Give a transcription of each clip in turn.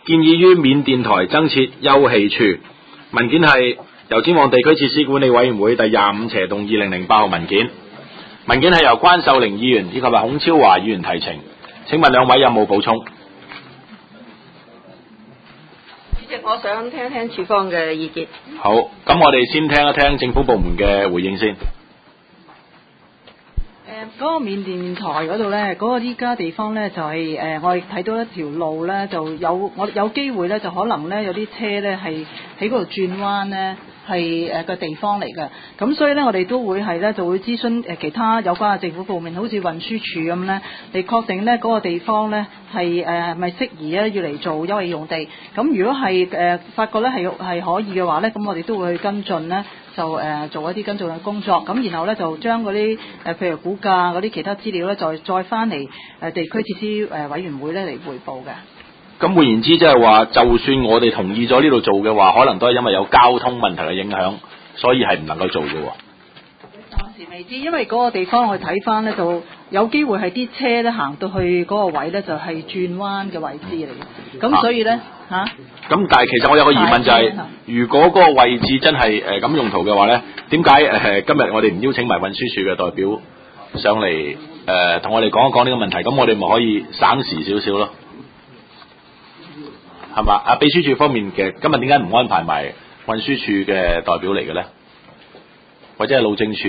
建議於緬甸台增設休憩處。文件係由展望地區設施管理委員會第25/2008號文件。文件係由關秀玲議員以及孔超華議員提呈。請問兩位有冇補充？ 主席，我想聽聽處方嘅意見。 好，咁我哋先聽一聽政府部門嘅回應先。 嗰個緬甸台嗰度咧，嗰個依家地方咧就係我哋睇到一條路咧，就有機會咧，就可能咧有啲車咧係喺嗰度轉彎咧，係個地方嚟嘅。咁所以咧，我哋都會係咧就會諮詢其他有關嘅政府部門，好似運輸署咁咧，嚟確定咧嗰個地方咧係咪適宜咧要嚟做休憩用地。咁如果係發覺咧係可以嘅話咧，咁我哋都會去跟進咧。就做一啲跟進嘅工作，咁然後咧就將嗰啲譬如估價嗰啲其他資料咧，再翻嚟地區設施委員會咧嚟匯報嘅。 咁換言之，即係話，就算我哋同意咗呢度做嘅話，可能都係因為有交通問題嘅影響，所以係唔能夠做嘅。 暫時未知，因為嗰個地方我哋睇翻咧，就有機會係啲車咧行到去嗰個位咧，就係轉彎嘅位置嚟嘅。咁所以咧咁但係其實我有個疑問就係，如果嗰個位置真係咁用途嘅話咧，點解今日我哋唔邀請埋運輸署嘅代表上嚟同我哋講一講呢個問題？咁我哋咪可以省時少少咯，係嘛？秘書處方面嘅今日點解唔安排埋運輸署嘅代表嚟嘅咧？或者係路政署？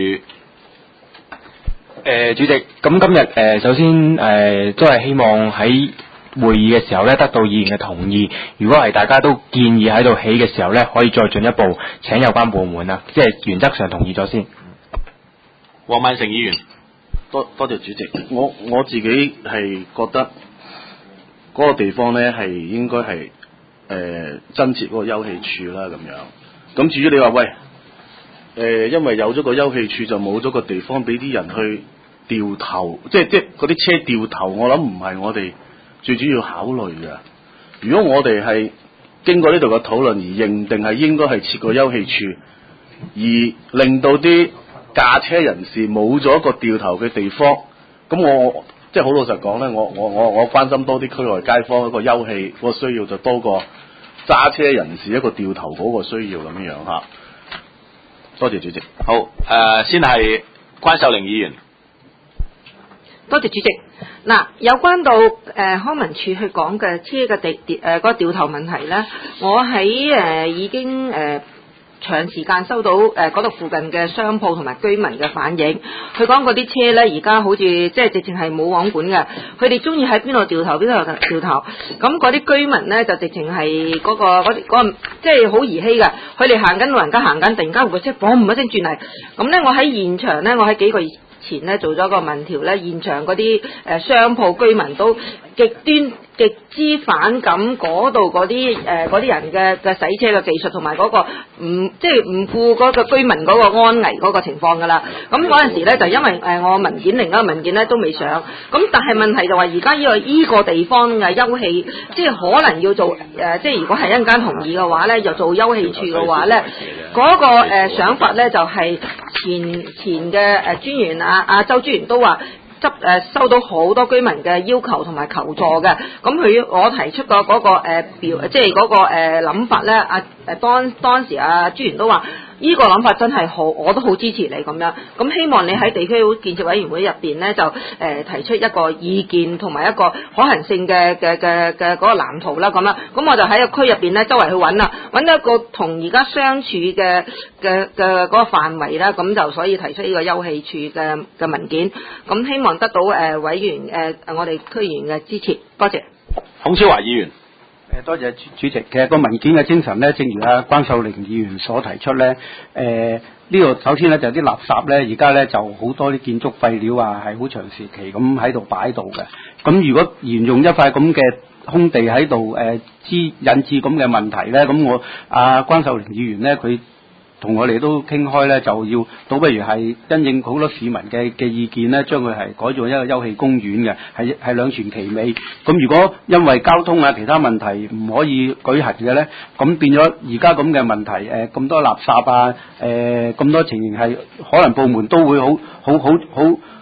主席，咁今日首先都係希望喺會議嘅時候咧，得到議員嘅同意。如果係大家都建議喺度起嘅時候咧，可以再進一步請有關部門啊，即係原則上同意咗先。 黃萬成議員， 多謝主席。我自己係覺得嗰個地方咧係應該係增設嗰個休憩處啦咁樣。咁至於你話喂因為有咗個休憩處就冇咗個地方俾啲人去掉頭，即係嗰啲車掉頭，我諗唔係我哋最主要考慮嘅。如果我哋係經過呢度嘅討論而認定係應該係設個休憩處，而令到啲駕車人士冇咗一個掉頭嘅地方，咁我即係好老實講咧，我關心多啲區內街坊一個休憩嗰個需要，就多過揸車人士一個掉頭嗰個需要咁樣嚇。多謝主席。 好，先係關秀玲議員。 多謝主席。嗱，有關到康文署去講嘅車嘅嗰個掉頭問題咧，我喺已經長時間收到嗰度附近嘅商鋪同埋居民嘅反映，佢講嗰啲車咧而家好似即係直情係冇網管嘅，佢哋中意喺邊度掉頭邊度掉頭，咁嗰啲居民咧就直情係嗰個即係好兒戲嘅，佢哋行緊老人家行緊，突然間個車嘣一聲轉嚟，咁咧我喺現場咧，我喺幾個月前咧做咗個民調咧，現場嗰啲商鋪居民都極之反感嗰度嗰啲人嘅洗車嘅技術同埋嗰個即係唔顧嗰個居民嗰個安危嗰個情況㗎啦。咁嗰陣時咧就因為我文件另一個文件咧都未上，咁但係問題就話而家呢個地方嘅休憩，即係可能要做即係如果係一陣間同意嘅話咧，又做休憩處嘅話咧，嗰個想法咧就係前嘅專員周專員都話。收到好多居民嘅要求同埋求助嘅，咁我提出個嗰個即係嗰個諗法咧，當時專員都話呢個諗法真係好，我都好支持你咁樣。咁希望你喺地區建設委員會入邊咧，就提出一個意見同埋一個可行性嘅嗰個藍圖啦咁樣。咁我就喺個區入邊咧，周圍去揾啦，揾到一個同而家相處嘅嗰個範圍啦。咁就所以提出呢個休憩處嘅文件。咁希望得到委員我哋區議員嘅支持。多謝。 孔超華議員。 多謝主席。其實個文件嘅精神咧，正如關秀玲議員所提出咧，呢度首先咧就有啲垃圾咧，而家咧就好多啲建築廢料係好長時期咁喺度擺度嘅。咁如果沿用一塊咁嘅空地喺度引致咁嘅問題咧，咁我關秀玲議員咧佢同我哋都傾開咧，就要倒不如係因應好多市民嘅意見咧，將佢係改做一個休憩公園嘅，係兩全其美。咁如果因為交通其他問題唔可以舉行嘅咧，咁變咗而家咁嘅問題咁多垃圾咁多情形係可能部門都會好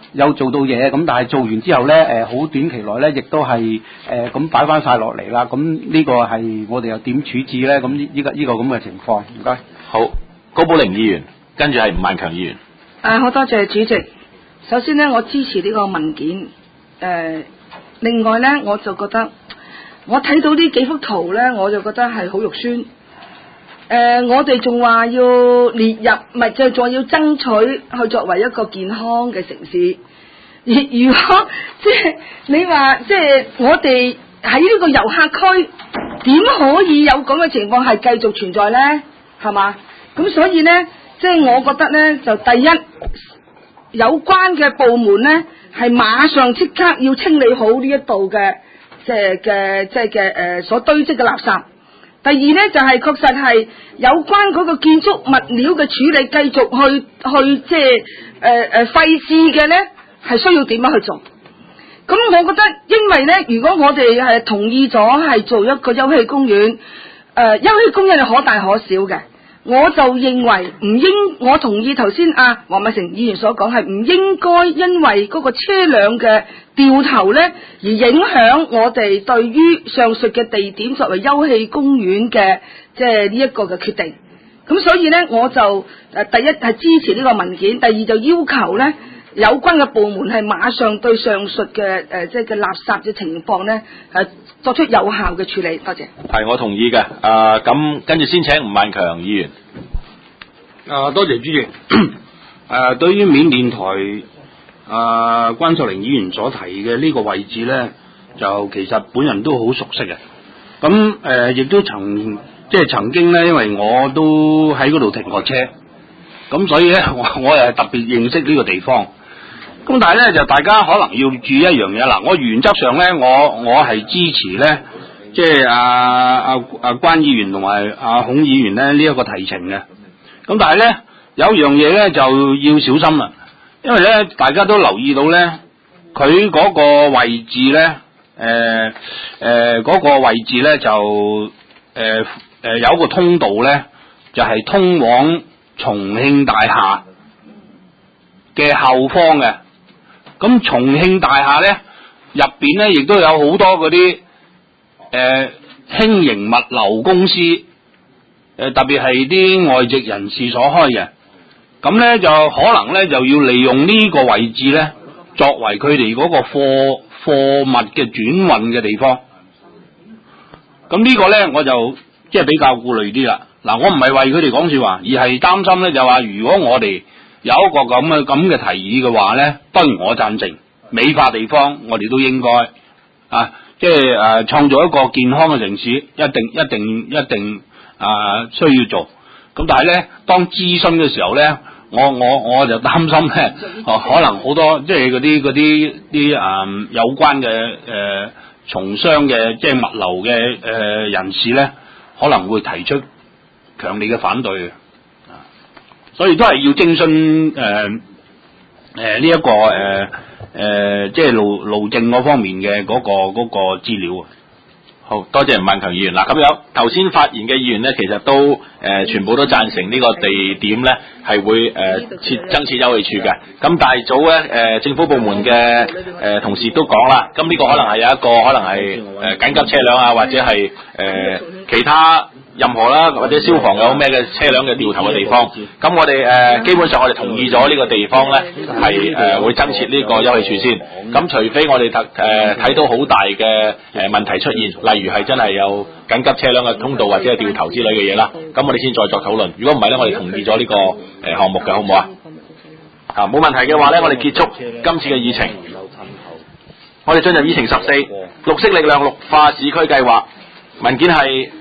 有做到嘢，咁但係做完之後咧好短期內咧亦都係咁擺翻晒落嚟啦。咁呢個係我哋又點處置咧？咁呢個咁嘅情況，唔該。 好，高寶玲議員，跟住係吳萬強議員。 好多謝主席。首先呢，我支持呢個文件。另外呢，我就覺得我睇到呢幾幅圖呢，我就覺得係好肉酸。我哋仲話要列入，唔係就仲要爭取去作為一個健康嘅城市。如果即係你話即係我哋喺呢個遊客區，點可以有咁嘅情況係繼續存在呢？係嘛？咁所以呢，即係我覺得呢，就第一，有關嘅部門呢，係馬上即刻要清理好呢一度嘅所堆積嘅垃圾。第二呢，就係確實係有關嗰個建築物料嘅處理，繼續去即係廢置嘅呢，係需要點樣去做？咁我覺得，因為呢，如果我哋係同意咗係做一個休憩公園，休憩公園係可大可小嘅。我就認為我同意頭先黃偉成議員所講，係唔應該因為嗰個車輛嘅掉頭呢，而影響我哋對於上述嘅地點作為休憩公園嘅即係呢一個嘅決定。咁所以呢，我就第一係支持呢個文件，第二就要求呢有關嘅部門係馬上對上述嘅即係嘅垃圾嘅情況呢作出有效嘅處理。多謝。 係，我同意嘅。咁跟住先請吳萬強議員。 多謝主席。對於緬甸台關秀玲議員所提嘅呢個位置呢，就其實本人都好熟悉嘅。咁亦都曾經呢，因為我都喺嗰度停過車，咁所以呢，我又係特別認識呢個地方。咁但係呢，就大家可能要注意一樣嘢啦。我原則上呢，我係支持呢，即係關議員同埋孔議員呢一個提呈嘅。咁但係呢，有一樣嘢呢就要小心啦，因為呢，大家都留意到呢，佢嗰個位置呢，嗰個位置呢就有一個通道呢，就係通往重慶大廈嘅後方嘅。咁重慶大廈咧入邊咧，亦都有好多嗰啲輕型物流公司，特別係啲外籍人士所開嘅。咁咧就可能咧就要利用呢個位置咧，作為佢哋嗰個貨物嘅轉運嘅地方。咁呢個咧我就即係比較顧慮啲啦。嗱，我唔係為佢哋講說話，而係擔心咧就話，如果我哋有一個咁嘅提議嘅話咧，當然我贊成美化地方，我哋都應該即係創造一個健康嘅城市，一定需要做。咁但係咧，當諮詢嘅時候咧，我就擔心咧，可能好多即係嗰啲有關嘅從商嘅即係物流嘅人士咧，可能會提出強烈嘅反對。所以都係要徵詢呢一個即係路政嗰方面嘅嗰個資料。 好多謝吳萬強議員。嗱，咁樣頭先發言嘅議員咧，其實都全部都贊成呢個地點咧係會增設休憩處嘅。咁但係早咧政府部門嘅同事都講啦，咁呢個可能係有一個可能係緊急車輛或者係其他任何啦，或者消防有咩嘅車輛嘅掉頭嘅地方，咁我哋基本上我哋同意咗呢個地方咧係會增設呢個休憩處先。咁除非我哋睇到好大嘅問題出現，例如係真係有緊急車輛嘅通道或者係掉頭之類嘅嘢啦，咁我哋先再作討論。如果唔係咧，我哋同意咗呢個項目嘅，好唔好啊？冇問題嘅話咧，我哋結束今次嘅議程。我哋進入議程14，綠色力量綠化市區計劃文件係